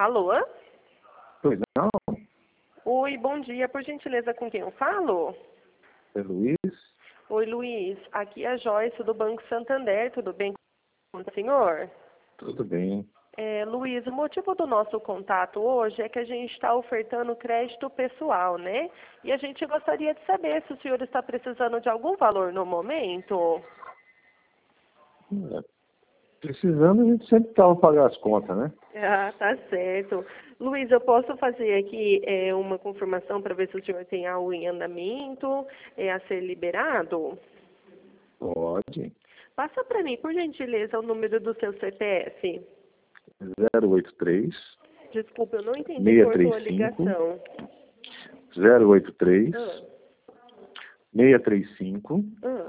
Alô? Pois não? Oi, bom dia. Por gentileza, com quem eu falo? É Luiz? Oi, Luiz. Aqui é a Joyce do Banco Santander. Tudo bem com o senhor? Tudo bem. Luiz, o motivo do nosso contato hoje é que a gente está ofertando crédito pessoal, né? E a gente gostaria de saber se o senhor está precisando de algum valor no momento. Precisando, a gente sempre estava pagar as contas, né? Ah, tá certo. Luiz, eu posso fazer aqui uma confirmação para ver se o senhor tem algo em andamento a ser liberado? Pode. Passa para mim, por gentileza, o número do seu CPF. 083 Desculpa, eu não entendi, cortou a 635 ligação. 083 Ah, 635 ah.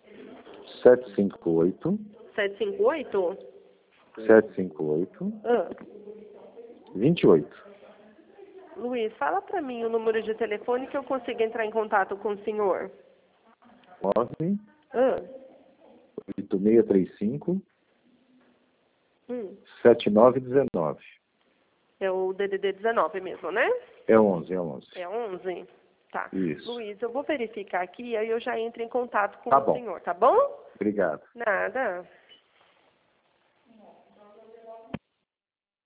758 758? 758 Ah. 28. Luiz, fala para mim o número de telefone que eu consiga entrar em contato com o senhor. 9 Ah. 8635 Hum. 7919. É o DDD 19 mesmo, né? É 11, é 11. É 11? Tá. Isso. Luiz, eu vou verificar aqui, aí eu já entro em contato com Tá o bom. senhor, tá bom? Obrigado. Nada.